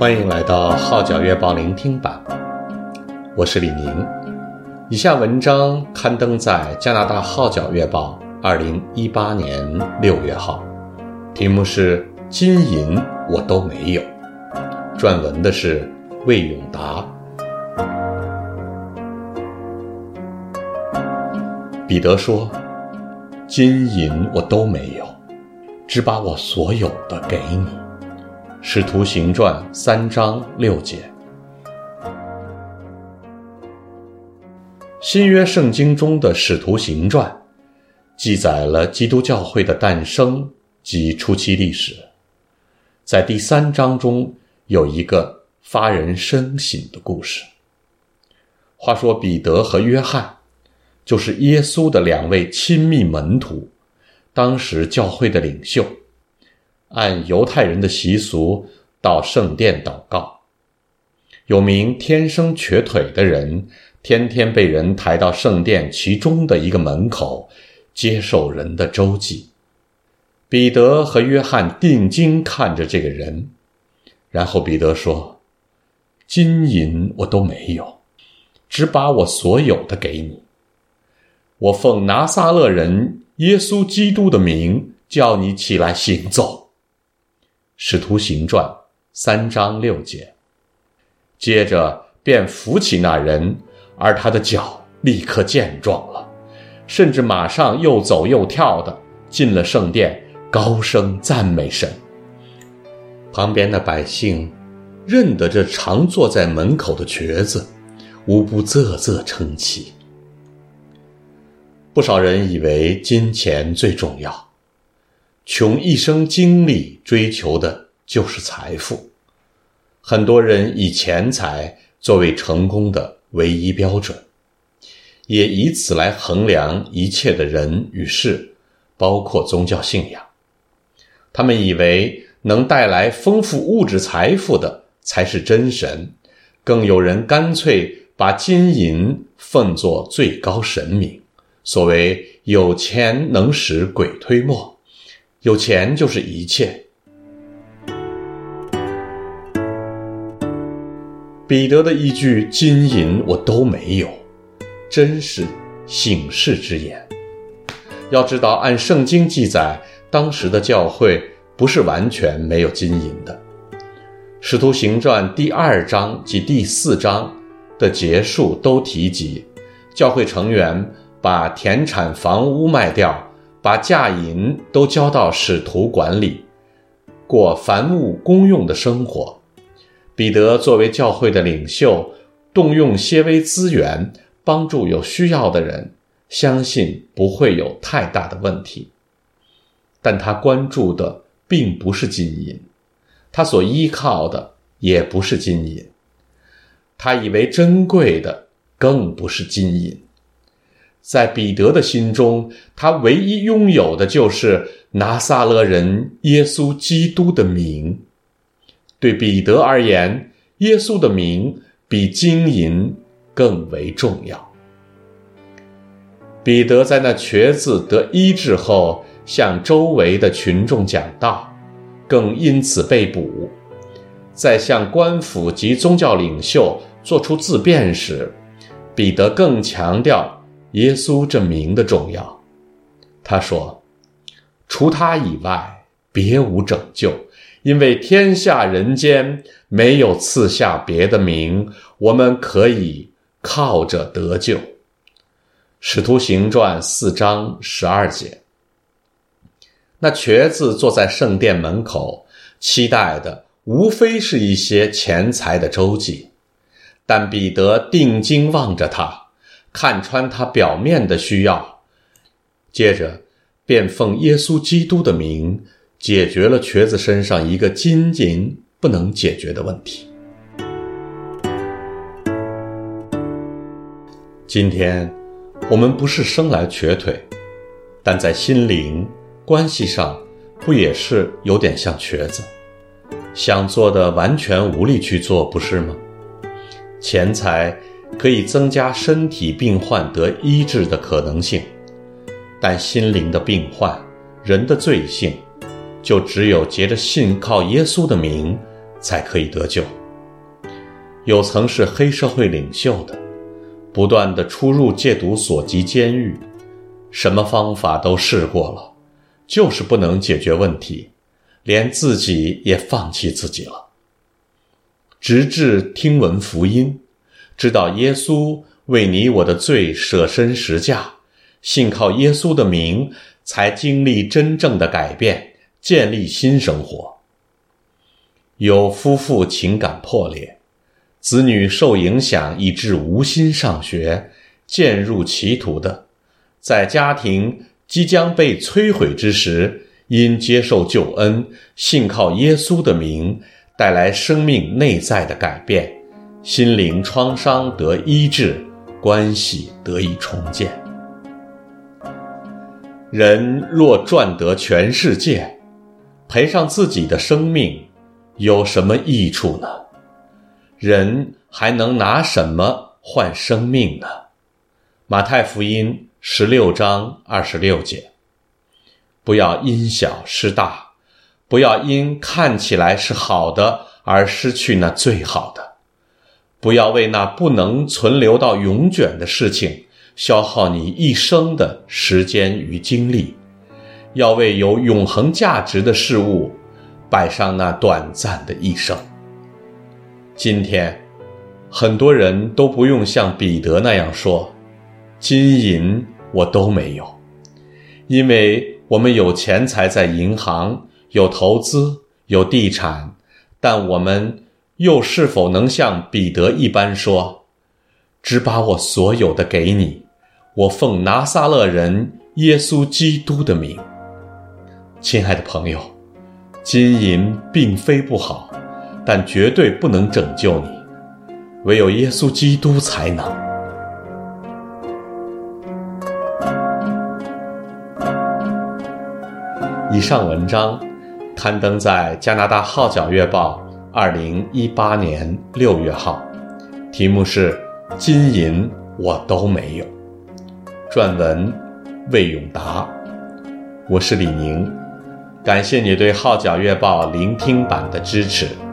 欢迎来到号角月报聆听版，我是李宁。以下文章刊登在加拿大号角月报2018年6月号，题目是金银我都没有，撰文的是魏永达。彼得说，金银我都没有，只把我所有的给你。使徒行传3章6节。新约圣经中的使徒行传记载了基督教会的诞生及初期历史。在第3章中有一个发人深省的故事。话说彼得和约翰就是耶稣的2位亲密门徒，当时教会的领袖，按犹太人的习俗到圣殿祷告。有名天生瘸腿的人天天被人抬到圣殿其中的一个门口接受人的周济。彼得和约翰定睛看着这个人，然后彼得说，金银我都没有，只把我所有的给你。我奉拿撒勒人耶稣基督的名叫你起来行走。使徒行传3章6节。接着便扶起那人，而他的脚立刻健壮了，甚至马上又走又跳的进了圣殿，高声赞美神。旁边的百姓认得这常坐在门口的瘸子，无不啧啧称奇。不少人以为金钱最重要，穷一生精力追求的就是财富。很多人以钱财作为成功的唯一标准，也以此来衡量一切的人与事，包括宗教信仰。他们以为能带来丰富物质财富的才是真神，更有人干脆把金银奉作最高神明。所谓有钱能使鬼推磨，有钱就是一切。彼得的一句金银我都没有，真是醒世之言。要知道，按圣经记载，当时的教会不是完全没有金银的。使徒行传第2章及第4章的结束都提及，教会成员把田产房屋卖掉，把价银都交到使徒管理，过凡物公用的生活。彼得作为教会的领袖，动用些微资源帮助有需要的人，相信不会有太大的问题。但他关注的并不是金银，他所依靠的也不是金银，他以为珍贵的更不是金银。在彼得的心中，他唯一拥有的就是拿撒勒人耶稣基督的名。对彼得而言，耶稣的名比金银更为重要。彼得在那瘸子得医治后，向周围的群众讲道，更因此被捕。在向官府及宗教领袖做出自辩时，彼得更强调耶稣这名的重要。他说，除他以外别无拯救，因为天下人间没有赐下别的名，我们可以靠着得救。使徒行传4章12节。那瘸子坐在圣殿门口，期待的无非是一些钱财的周济，但彼得定睛望着他，看穿他表面的需要，接着便奉耶稣基督的名解决了瘸子身上一个金银不能解决的问题。今天我们不是生来瘸腿，但在心灵关系上不也是有点像瘸子，想做的完全无力去做，不是吗？钱财可以增加身体病患得医治的可能性，但心灵的病患，人的罪性，就只有藉着信靠耶稣的名才可以得救。有曾是黑社会领袖的，不断地出入戒毒所及监狱，什么方法都试过了，就是不能解决问题，连自己也放弃自己了。直至听闻福音，知道耶稣为你我的罪舍身十架，信靠耶稣的名，才经历真正的改变，建立新生活。有夫妇情感破裂，子女受影响以致无心上学，渐入歧途的，在家庭即将被摧毁之时，因接受救恩，信靠耶稣的名，带来生命内在的改变，心灵创伤得医治，关系得以重建。人若赚得全世界，赔上自己的生命，有什么益处呢？人还能拿什么换生命呢？马太福音16章26节。不要因小失大，不要因看起来是好的而失去那最好的，不要为那不能存留到永远的事情消耗你一生的时间与精力，要为有永恒价值的事物摆上那短暂的一生。今天很多人都不用像彼得那样说，金银我都没有，因为我们有钱财在银行，有投资，有地产，但我们又是否能像彼得一般说，只把我所有的给你，我奉拿撒勒人耶稣基督的名。亲爱的朋友，金银并非不好，但绝对不能拯救你，唯有耶稣基督才能。以上文章刊登在加拿大号角月报2018年6月号，题目是金银我都没有，撰文魏永达。我是李宁，感谢你对号角月报聆听版的支持。